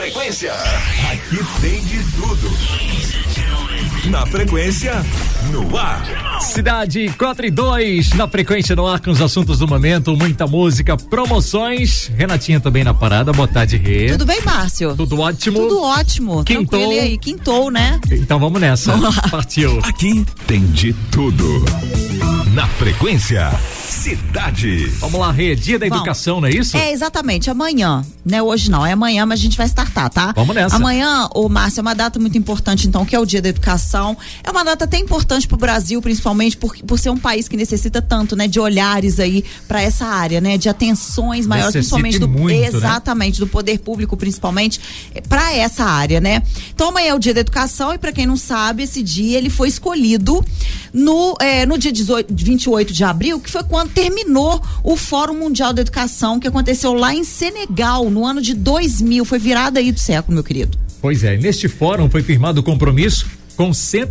Frequência. Aqui tem de tudo. Na Frequência, no ar. Cidade 4 e 2, na Frequência no ar com os assuntos do momento, muita música, promoções. Renatinha também na parada, boa tarde, Rê. Tudo bem, Márcio? Tudo ótimo? Tudo ótimo. Quintou. Tranquilo aí, quintou, né? Então vamos nessa. Vamos lá. Partiu. Aqui tem de tudo. Na Frequência, Cidade. Vamos lá, Rê, dia da educação, não é isso? É, exatamente, amanhã, né? Hoje não, é amanhã, mas a gente vai startar, tá? Vamos nessa. Amanhã, Márcio, é uma data muito importante, então, que é o dia da educação. É uma data até importante pro Brasil, principalmente por ser um país que necessita tanto, né? De olhares aí pra essa área, né? De atenções maiores, principalmente exatamente, do poder público, principalmente, pra essa área, né? Então, amanhã é o dia da educação e pra quem não sabe, esse dia ele foi escolhido no dia 28 de abril, que foi quando terminou o Fórum Mundial da Educação, que aconteceu lá em Senegal, no ano de 2000, foi virada aí do século, meu querido. Pois é, neste fórum foi firmado o compromisso com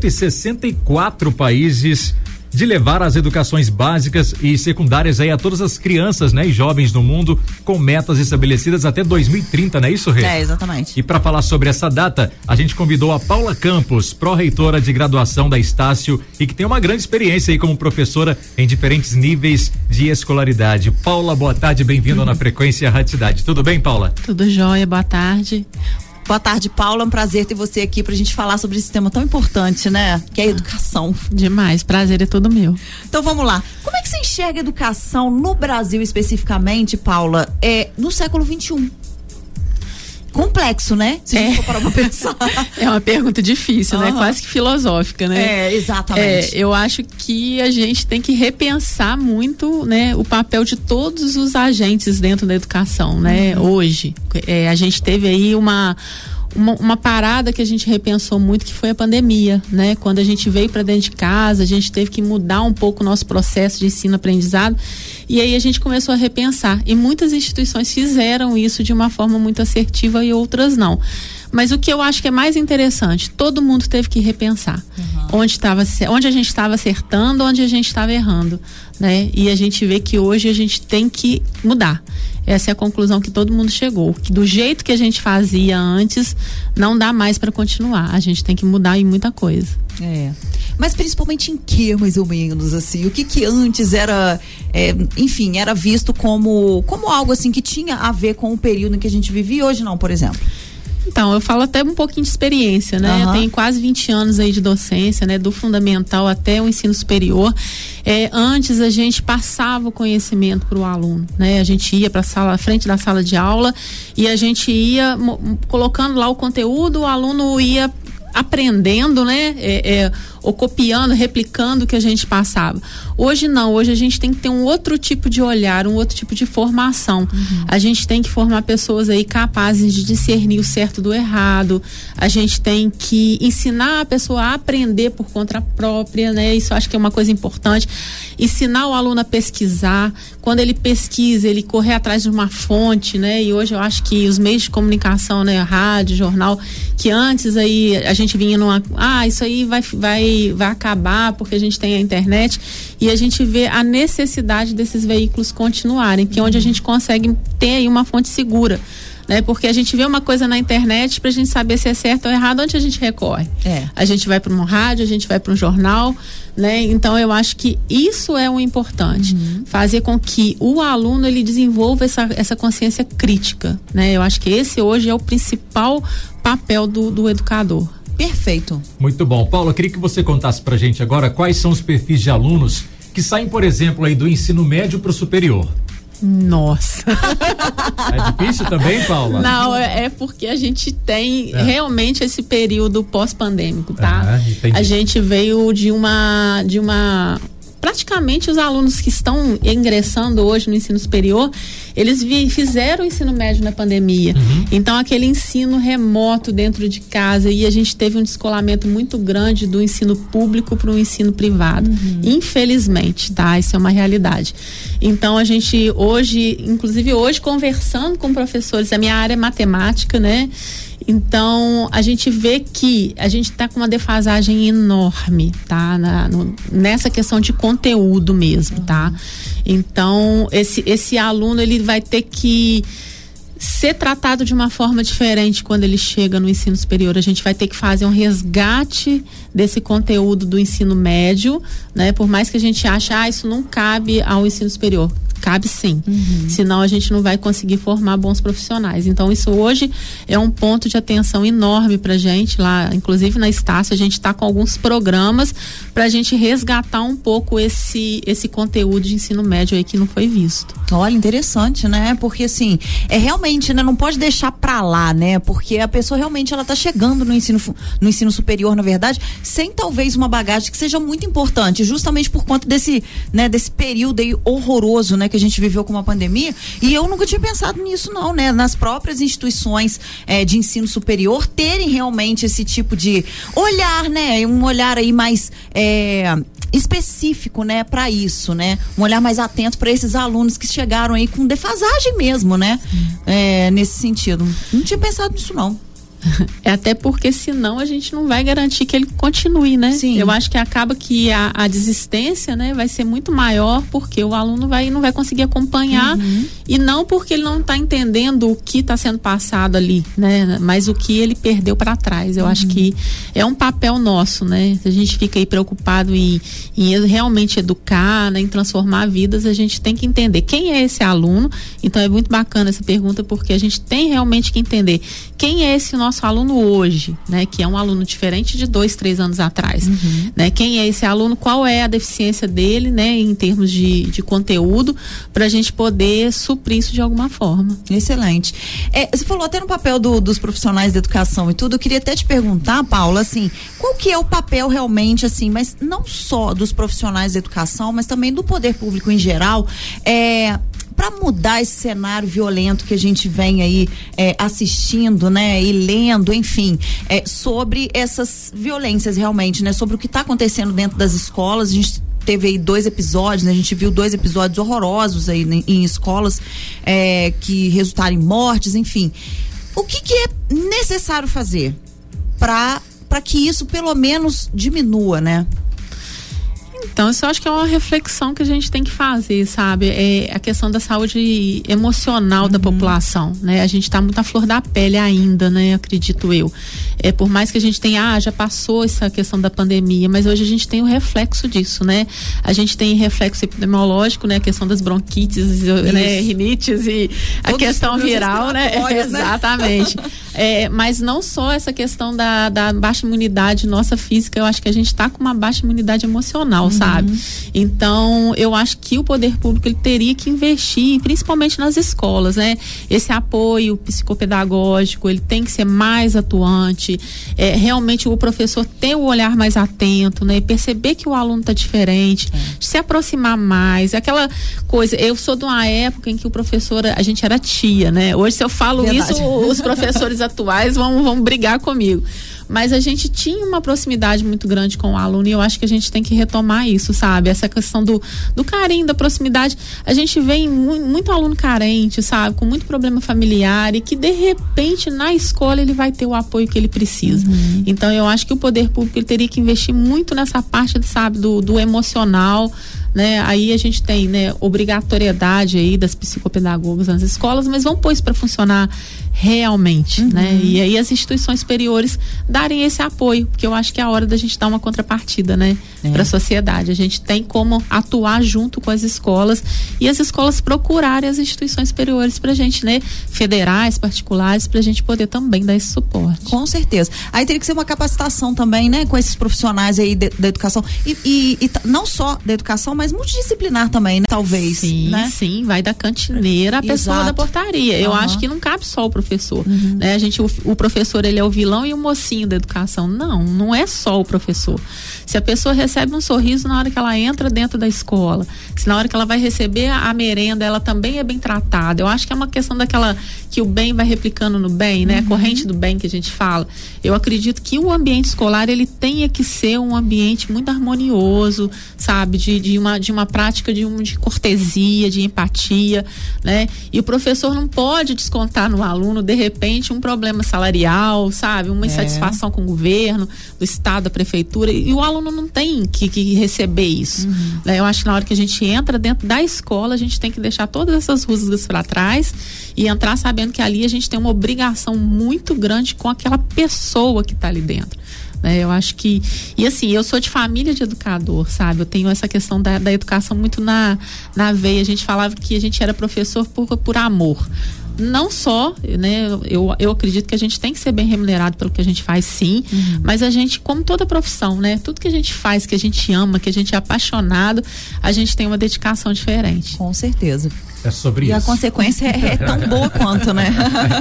164 países de levar as educações básicas e secundárias aí a todas as crianças, né, e jovens do mundo, com metas estabelecidas até 2030, não é isso, Rê? É, exatamente. E para falar sobre essa data, a gente convidou a Paula Campos, pró-reitora de graduação da Estácio e que tem uma grande experiência aí como professora em diferentes níveis de escolaridade. Paula, boa tarde, bem-vindo na Frequência Rádio Cidade. Tudo bem, Paula? Tudo jóia, boa tarde. Boa tarde, Paula, é um prazer ter você aqui pra gente falar sobre esse tema tão importante, né? Que é a educação. Demais, prazer é todo meu. Então vamos lá, como é que você enxerga a educação no Brasil especificamente, Paula, no século XXI? Complexo, né? Se a gente for parar pra pensar. É uma pergunta difícil, né? Quase que filosófica, né? Exatamente. Eu acho que a gente tem que repensar muito, né, o papel de todos os agentes dentro da educação, né? Hoje, a gente teve aí uma parada que a gente repensou muito, que foi a pandemia, né? Quando a gente veio para dentro de casa, a gente teve que mudar um pouco o nosso processo de ensino-aprendizado e aí a gente começou a repensar e muitas instituições fizeram isso de uma forma muito assertiva e outras não. Mas o que eu acho que é mais interessante, todo mundo teve que repensar onde a gente estava acertando, onde a gente estava errando, né? E a gente vê que hoje a gente tem que mudar. Essa é a conclusão que todo mundo chegou, que do jeito que a gente fazia antes, não dá mais para continuar. A gente tem que mudar em muita coisa. Mas principalmente em que, mais ou menos, assim? O que antes era, enfim, era visto como algo assim que tinha a ver com o período em que a gente vivia e hoje não, por exemplo? Então, eu falo até um pouquinho de experiência, né? Eu tenho quase 20 anos aí de docência, né? Do fundamental até o ensino superior. Antes a gente passava o conhecimento para o aluno, né? A gente ia para a frente da sala de aula e a gente ia colocando lá o conteúdo, o aluno ia aprendendo, né? Ou copiando, replicando o que a gente passava. Hoje não, hoje a gente tem que ter um outro tipo de olhar, um outro tipo de formação. A gente tem que formar pessoas aí capazes de discernir o certo do errado. A gente tem que ensinar a pessoa a aprender por conta própria, né? Isso eu acho que é uma coisa importante. Ensinar o aluno a pesquisar. Quando ele pesquisa, ele correr atrás de uma fonte, né? E hoje eu acho que os meios de comunicação, né? Rádio, jornal, que antes aí a gente vinha isso aí vai acabar porque a gente tem a internet e a gente vê a necessidade desses veículos continuarem, que é onde a gente consegue ter aí uma fonte segura, né? Porque a gente vê uma coisa na internet, pra gente saber se é certo ou errado, onde a gente recorre? A gente vai para um rádio, a gente vai para um jornal, né? Então eu acho que isso é o importante, fazer com que o aluno ele desenvolva essa consciência crítica, né? Eu acho que esse hoje é o principal papel do educador. Perfeito. Muito bom. Paulo, eu queria que você contasse pra gente agora quais são os perfis de alunos que saem, por exemplo, aí do ensino médio pro superior. Nossa. É difícil também, Paula? Não, é porque a gente tem realmente esse período pós-pandêmico, tá? A gente veio de uma praticamente os alunos que estão ingressando hoje no ensino superior, eles fizeram o ensino médio na pandemia. Então aquele ensino remoto dentro de casa, e a gente teve um descolamento muito grande do ensino público para o ensino privado. Infelizmente, tá? Isso é uma realidade. Então a gente hoje, inclusive hoje, conversando com professores, a minha área é matemática, né? Então, a gente vê que a gente está com uma defasagem enorme, tá? Nessa questão de conteúdo mesmo, tá? Então, esse aluno, ele vai ter que ser tratado de uma forma diferente quando ele chega no ensino superior. A gente vai ter que fazer um resgate desse conteúdo do ensino médio, né? Por mais que a gente ache, isso não cabe ao ensino superior. Cabe sim, senão a gente não vai conseguir formar bons profissionais. Então isso hoje é um ponto de atenção enorme pra gente lá, inclusive na Estácio a gente está com alguns programas pra gente resgatar um pouco esse conteúdo de ensino médio aí que não foi visto. Olha, interessante, né? Porque assim, realmente, né? Não pode deixar pra lá, né? Porque a pessoa realmente ela tá chegando no ensino superior, na verdade, sem talvez uma bagagem que seja muito importante, justamente por conta desse período aí horroroso, né? Que a gente viveu com uma pandemia, e eu nunca tinha pensado nisso não, né? Nas próprias instituições de ensino superior terem realmente esse tipo de olhar, né? Um olhar aí mais específico, né? Para isso, né? Um olhar mais atento para esses alunos que chegaram aí com defasagem mesmo, né? Nesse sentido. Não tinha pensado nisso não. Até porque senão a gente não vai garantir que ele continue, né? Sim. Eu acho que acaba que a desistência, né, vai ser muito maior porque o aluno não vai conseguir acompanhar, e não porque ele não está entendendo o que está sendo passado ali, né? Mas o que ele perdeu para trás. Eu acho que é um papel nosso, né? Se a gente fica aí preocupado em realmente educar, né, em transformar vidas, a gente tem que entender quem é esse aluno. Então é muito bacana essa pergunta, porque a gente tem realmente que entender quem é esse nosso aluno hoje, né? Que é um aluno diferente de 2, 3 anos atrás, né? Quem é esse aluno, qual é a deficiência dele, né? Em termos de conteúdo, pra gente poder suprir isso de alguma forma. Excelente. Você falou até no papel dos profissionais da educação e tudo, eu queria até te perguntar, Paula, assim, qual que é o papel realmente, assim, mas não só dos profissionais da educação, mas também do poder público em geral, para mudar esse cenário violento que a gente vem aí assistindo, né, e lendo, enfim, sobre essas violências realmente, né, sobre o que está acontecendo dentro das escolas. A gente teve aí 2 episódios, né, a gente viu 2 episódios horrorosos aí em escolas que resultaram em mortes, enfim. O que é necessário fazer para que isso pelo menos diminua, né? Então, isso eu acho que é uma reflexão que a gente tem que fazer, sabe? É a questão da saúde emocional da população, né? A gente tá muito à flor da pele ainda, né? Acredito eu. Por mais que a gente tenha, já passou essa questão da pandemia, mas hoje a gente tem o reflexo disso, né? A gente tem reflexo epidemiológico, né? A questão das bronquites, né? Rinites e a questão viral, né? Exatamente. Mas não só essa questão da baixa imunidade nossa física, eu acho que a gente tá com uma baixa imunidade emocional, sabe? Então, eu acho que o poder público ele teria que investir, principalmente nas escolas, né? Esse apoio psicopedagógico, ele tem que ser mais atuante, realmente o professor ter o olhar mais atento, né? E perceber que o aluno está diferente, se aproximar mais, aquela coisa, eu sou de uma época em que o professor, a gente era tia, né? Hoje, se eu falo isso, os professores atuais vão brigar comigo. Mas a gente tinha uma proximidade muito grande com o aluno, e eu acho que a gente tem que retomar isso, sabe? Essa questão do carinho, da proximidade. A gente vê muito aluno carente, sabe? Com muito problema familiar, e que de repente na escola ele vai ter o apoio que ele precisa. Então eu acho que o poder público ele teria que investir muito nessa parte, sabe? Do emocional, né? Aí a gente tem, né, obrigatoriedade aí das psicopedagogas nas escolas, mas vamos pôr isso para funcionar realmente, né? E aí as instituições superiores darem esse apoio, porque eu acho que é a hora da gente dar uma contrapartida, né, para a sociedade. A gente tem como atuar junto com as escolas, e as escolas procurarem as instituições superiores pra gente, né, federais, particulares, pra gente poder também dar esse suporte. Com certeza. Aí teria que ser uma capacitação também, né, com esses profissionais aí da educação, e não só da educação, mas multidisciplinar também, né? Talvez. Sim, né? Sim, vai da cantineira à pessoa da portaria. Eu acho que não cabe só o professor, né? O professor, ele é o vilão e o mocinho da educação. Não é só o professor. Se a pessoa recebe um sorriso na hora que ela entra dentro da escola, se na hora que ela vai receber a merenda, ela também é bem tratada. Eu acho que é uma questão daquela que o bem vai replicando no bem, né? A corrente do bem que a gente fala. Eu acredito que o ambiente escolar, ele tenha que ser um ambiente muito harmonioso, sabe? De uma uma prática de cortesia, de empatia, né? E o professor não pode descontar no aluno, de repente, um problema salarial, sabe? Uma insatisfação com o governo, do estado, da prefeitura, e o aluno não tem que receber isso, né? Eu acho que na hora que a gente entra dentro da escola, a gente tem que deixar todas essas rusgas para trás e entrar sabendo que ali a gente tem uma obrigação muito grande com aquela pessoa que está ali dentro. Eu acho que, e assim, eu sou de família de educador, sabe? Eu tenho essa questão da educação muito na veia. A gente falava que a gente era professor por amor. Não só, né? Eu acredito que a gente tem que ser bem remunerado pelo que a gente faz, sim, mas a gente, como toda profissão, né? Tudo que a gente faz, que a gente ama, que a gente é apaixonado, a gente tem uma dedicação diferente. Com certeza. É sobre isso. E a consequência é tão boa quanto, né?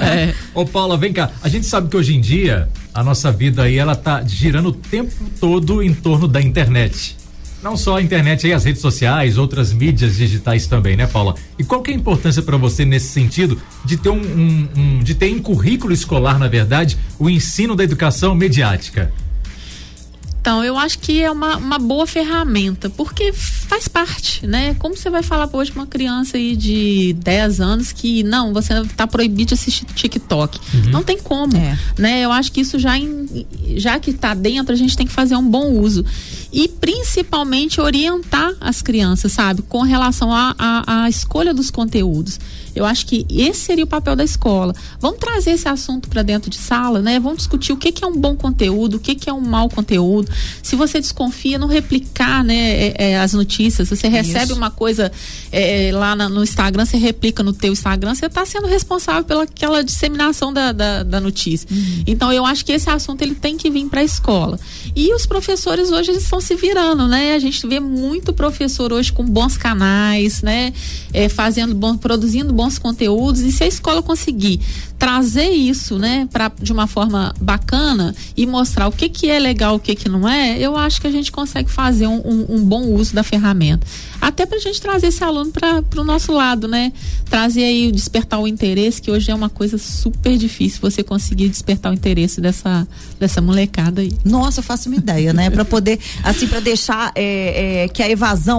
Ô Paula, vem cá. A gente sabe que hoje em dia a nossa vida aí, ela tá girando o tempo todo em torno da internet. Não só a internet aí, as redes sociais, outras mídias digitais também, né, Paula? E qual que é a importância para você nesse sentido de ter de ter em currículo escolar, na verdade, o ensino da educação mediática? Então, eu acho que é uma boa ferramenta, porque faz parte, né? Como você vai falar hoje pra uma criança aí de 10 anos que não, você tá proibido de assistir TikTok? Não tem como, né? Eu acho que isso já que tá dentro, a gente tem que fazer um bom uso. E principalmente orientar as crianças, sabe? Com relação à escolha dos conteúdos. Eu acho que esse seria o papel da escola. Vamos trazer esse assunto para dentro de sala, né? Vamos discutir o que é um bom conteúdo, o que é um mau conteúdo. Se você desconfia, não replicar, né, as notícias. Você recebe uma coisa lá no Instagram, você replica no teu Instagram, você está sendo responsável pelaquela disseminação da notícia. Então, eu acho que esse assunto ele tem que vir para a escola. E os professores hoje eles estão se virando, né? A gente vê muito professor hoje com bons canais, né? Produzindo bons conteúdos, e se a escola conseguir trazer isso, né, de uma forma bacana e mostrar o que é legal, o que não é, eu acho que a gente consegue fazer um bom uso da ferramenta. Até pra gente trazer esse aluno pro nosso lado, né? Trazer aí, despertar o interesse, que hoje é uma coisa super difícil você conseguir despertar o interesse dessa molecada aí. Nossa, eu faço uma ideia, né? Pra poder, assim, pra deixar que a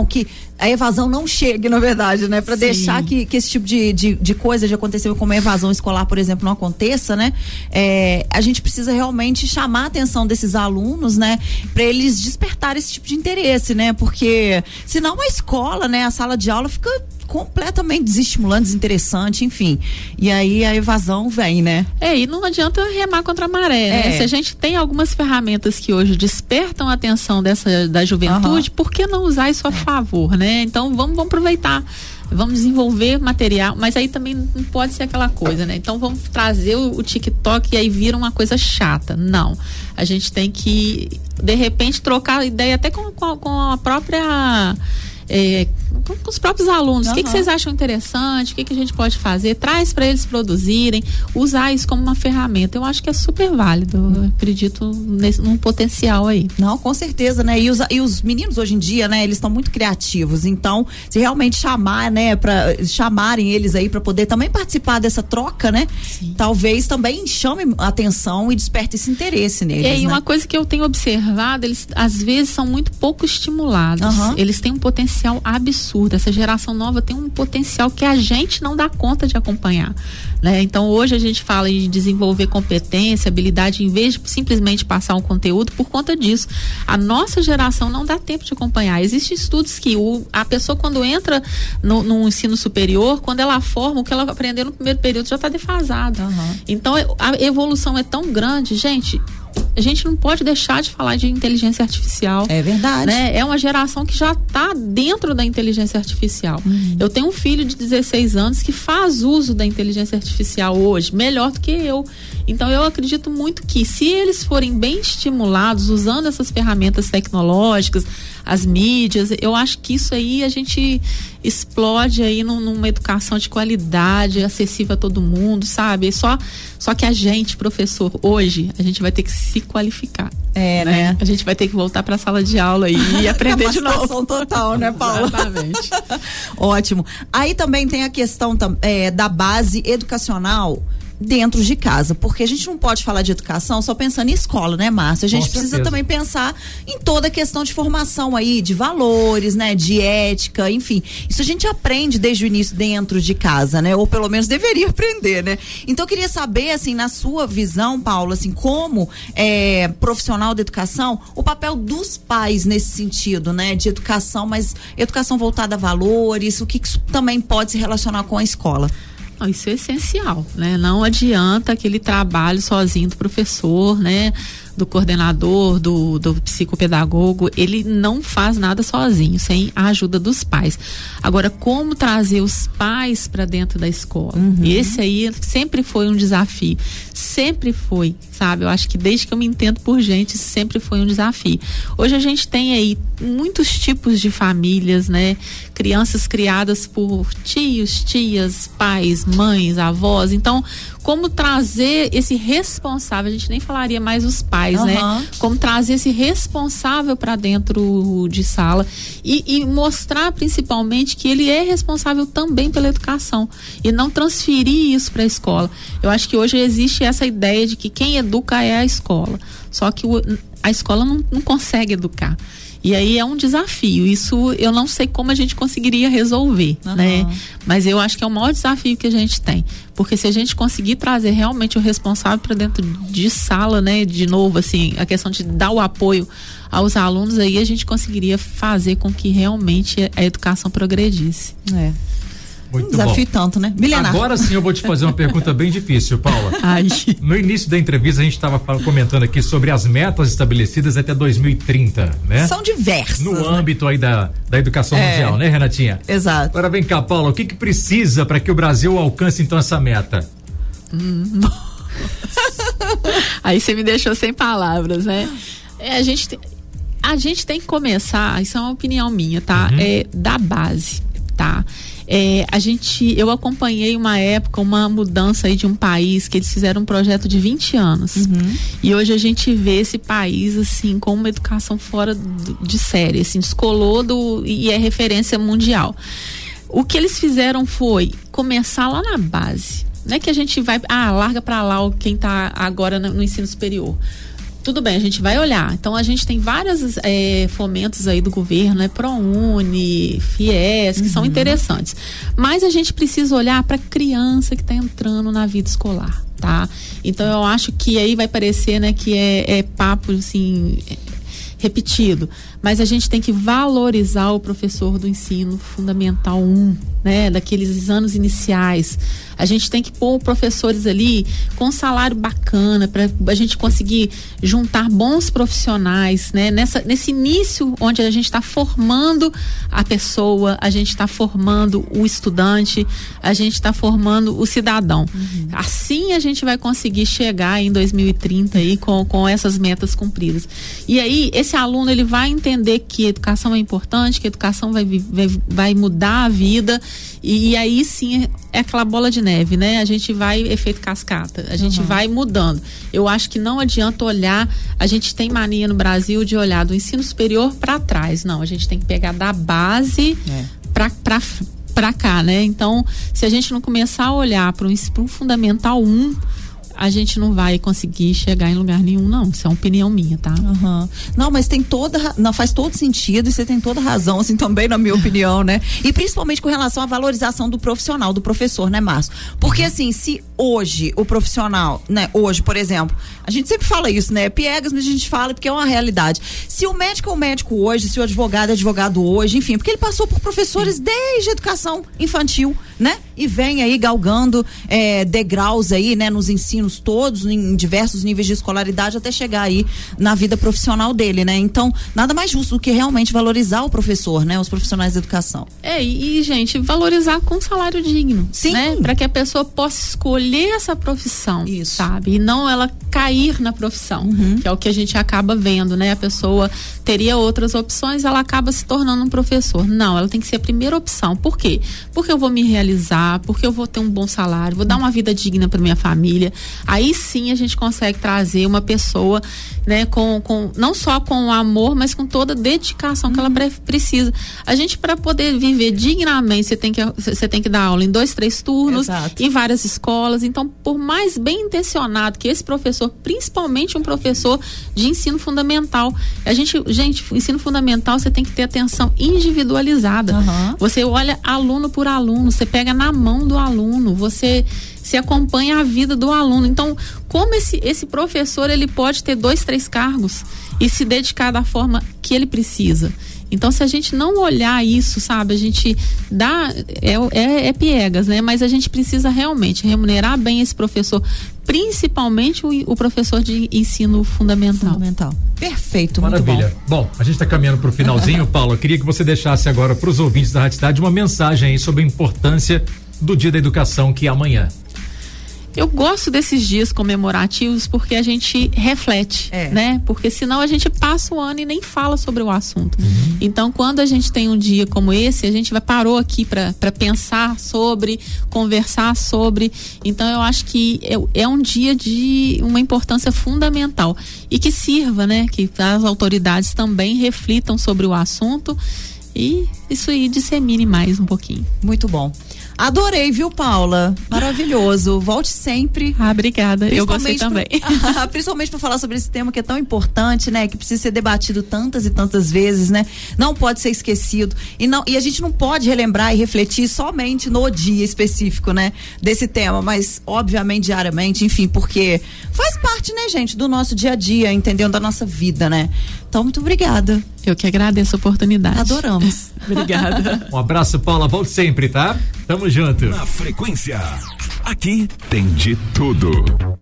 evasão não chegue, na verdade, né? Pra deixar que esse tipo de coisa de acontecer, como a evasão escolar, por exemplo, não aconteça, né? A gente precisa realmente chamar a atenção desses alunos, né? Pra eles despertarem esse tipo de interesse, né? Porque senão a escola, né? A sala de aula fica completamente desestimulante, desinteressante, enfim. E aí a evasão vem, né? E não adianta remar contra a maré, né? Se a gente tem algumas ferramentas que hoje despertam a atenção da juventude, por que não usar isso a favor, né? Então vamos aproveitar. Vamos desenvolver material, mas aí também não pode ser aquela coisa, né? Então vamos trazer o TikTok e aí vira uma coisa chata. Não. A gente tem que, de repente, trocar ideia até com a própria... com os próprios alunos, o que vocês acham interessante, o que a gente pode fazer, traz para eles produzirem, usar isso como uma ferramenta. Eu acho que é super válido, eu acredito num potencial aí. Não, com certeza, né? E os meninos hoje em dia, né, eles estão muito criativos, então se realmente chamarem eles aí para poder também participar dessa troca, né? Talvez também chame a atenção e desperte esse interesse neles, E uma coisa que eu tenho observado, eles às vezes são muito pouco estimulados, eles têm um potencial absurdo. Essa geração nova tem um potencial que a gente não dá conta de acompanhar, né? Então hoje a gente fala em desenvolver competência, habilidade, em vez de simplesmente passar um conteúdo, por conta disso. A nossa geração não dá tempo de acompanhar. Existem estudos que a pessoa, quando entra no ensino superior, quando ela forma, o que ela aprendeu no primeiro período já está defasado. Então a evolução é tão grande, gente. A gente não pode deixar de falar de inteligência artificial. É verdade. Né? É uma geração que já está dentro da inteligência artificial. Eu tenho um filho de 16 anos que faz uso da inteligência artificial hoje, melhor do que eu. Então eu acredito muito que, se eles forem bem estimulados, usando essas ferramentas tecnológicas, as mídias, eu acho que isso aí a gente explode aí numa educação de qualidade, acessível a todo mundo, sabe? Só que a gente, professor, hoje, a gente vai ter que se qualificar. Né? A gente vai ter que voltar para a sala de aula e aprender de novo. Capacitação total, né, Paula? Exatamente. Ótimo. Aí também tem a questão da base educacional dentro de casa, porque a gente não pode falar de educação só pensando em escola, né, Márcia? A gente precisa também pensar em toda a questão de formação aí, de valores, né, de ética, enfim. Isso a gente aprende desde o início dentro de casa, né? Ou pelo menos deveria aprender, né? Então eu queria saber, assim, na sua visão, Paulo, assim, como profissional da educação, o papel dos pais nesse sentido, né? De educação, mas educação voltada a valores, o que isso também pode se relacionar com a escola? Não, isso é essencial, né? Não adianta aquele trabalho sozinho do professor, né? Do coordenador, do psicopedagogo, ele não faz nada sozinho, sem a ajuda dos pais. Agora, como trazer os pais para dentro da escola? Esse aí sempre foi um desafio, sempre foi, sabe? Eu acho que desde que eu me entendo por gente, sempre foi um desafio. Hoje a gente tem aí muitos tipos de famílias, né? Crianças criadas por tios, tias, pais, mães, avós. Então, como trazer esse responsável, a gente nem falaria mais os pais, né? Como trazer esse responsável para dentro de sala e mostrar principalmente que ele é responsável também pela educação e não transferir isso para a escola. Eu acho que hoje existe essa ideia de que quem educa é a escola, só que a escola não consegue educar. E aí é um desafio, isso eu não sei como a gente conseguiria resolver, né? Mas eu acho que é o maior desafio que a gente tem, porque se a gente conseguir trazer realmente o responsável para dentro de sala, né? De novo, assim, a questão de dar o apoio aos alunos, aí a gente conseguiria fazer com que realmente a educação progredisse. Muito desafio bom. Tanto, né? Milenar. Agora sim eu vou te fazer uma pergunta bem difícil, Paula. No início da entrevista a gente estava comentando aqui sobre as metas estabelecidas até 2030, né? São diversas. No âmbito aí da educação mundial, né, Renatinha? Exato. Agora vem cá, Paula, o que precisa para que o Brasil alcance então essa meta? Aí você me deixou sem palavras, né? A gente tem que começar, isso é uma opinião minha, tá? Da base, tá? Eu acompanhei uma época, uma mudança aí de um país que eles fizeram um projeto de 20 anos. E hoje a gente vê esse país, assim, com uma educação fora de série, assim, descolou e é referência mundial. O que eles fizeram foi começar lá na base. Não é que a gente vai, larga pra lá quem tá agora no ensino superior. Tudo bem, a gente vai olhar. Então a gente tem vários fomentos aí do governo, né? ProUni, FIES, que são interessantes. Mas a gente precisa olhar para a criança que está entrando na vida escolar, tá? Então eu acho que aí vai parecer, né, que é papo assim repetido, mas a gente tem que valorizar o professor do ensino fundamental 1, né, daqueles anos iniciais. A gente tem que pôr professores ali com um salário bacana para a gente conseguir juntar bons profissionais, né? Nesse início onde a gente está formando a pessoa, a gente está formando o estudante, a gente está formando o cidadão. Assim a gente vai conseguir chegar em 2030 aí com essas metas cumpridas. E aí esse aluno ele vai entender que a educação é importante, que a educação vai mudar a vida, e aí sim é aquela bola de neve, né? A gente vai, efeito cascata, a gente vai mudando. Eu acho que não adianta olhar, a gente tem mania no Brasil de olhar do ensino superior para trás. Não, a gente tem que pegar da base para cá, né? Então, se a gente não começar a olhar para um fundamental 1, a gente não vai conseguir chegar em lugar nenhum, não. Isso é uma opinião minha, tá? Não, mas faz todo sentido, e você tem toda razão, assim, também, na minha opinião, né? E principalmente com relação à valorização do profissional, do professor, né, Márcio? Porque, assim, se hoje o profissional, né, hoje, por exemplo, a gente sempre fala isso, né? Piegas, mas a gente fala porque é uma realidade. Se o médico é o médico hoje, se o advogado é advogado hoje, enfim, porque ele passou por professores desde a educação infantil, né? E vem aí galgando degraus aí, né, nos ensinos todos, em diversos níveis de escolaridade, até chegar aí na vida profissional dele, né? Então, nada mais justo do que realmente valorizar o professor, né? Os profissionais da educação. Gente, valorizar com salário digno. Sim. Né? Para que a pessoa possa escolher essa profissão, sabe? E não ela cair na profissão, que é o que a gente acaba vendo, né? A pessoa teria outras opções, ela acaba se tornando um professor. Não, ela tem que ser a primeira opção. Por quê? Porque eu vou me realizar realizar, porque eu vou ter um bom salário, vou dar uma vida digna para minha família. Aí sim a gente consegue trazer uma pessoa, né, com não só com o amor, mas com toda a dedicação que ela precisa. A gente, para poder viver dignamente, você tem que dar aula em 2, 3 turnos, em várias escolas. Então, por mais bem intencionado que esse professor, principalmente um professor de ensino fundamental, gente, ensino fundamental, você tem que ter atenção individualizada. Você olha aluno por aluno, você pega na mão do aluno, você se acompanha a vida do aluno. Então, como esse professor, ele pode ter 2, 3 cargos e se dedicar da forma que ele precisa. Então, se a gente não olhar isso, sabe, a gente dá, é piegas, né? Mas a gente precisa realmente remunerar bem esse professor, principalmente o professor de ensino fundamental. Perfeito, maravilha. Muito bom. Bom, a gente está caminhando para o finalzinho, Paulo. Eu queria que você deixasse agora para os ouvintes da Rádio Cidade uma mensagem aí sobre a importância do Dia da Educação, que é amanhã. Eu gosto desses dias comemorativos porque a gente reflete, né? Porque senão a gente passa o ano e nem fala sobre o assunto. Então, quando a gente tem um dia como esse, a gente parou aqui para pensar sobre, conversar sobre. Então, eu acho que é um dia de uma importância fundamental e que sirva, né? Que as autoridades também reflitam sobre o assunto e isso aí dissemine mais um pouquinho. Muito bom. Adorei, viu, Paula? Maravilhoso. Volte sempre. Obrigada. Eu gostei também. Principalmente para falar sobre esse tema que é tão importante, né? Que precisa ser debatido tantas e tantas vezes, né? Não pode ser esquecido. E a gente não pode relembrar e refletir somente no dia específico, né? Desse tema, mas obviamente diariamente, enfim, porque faz parte, né, gente, do nosso dia a dia, entendeu? Da nossa vida, né? Então, muito obrigada. Eu que agradeço a oportunidade. Adoramos. Obrigada. Um abraço, Paula. Volte sempre, tá? Tamo junto. Na Frequência, aqui tem de tudo.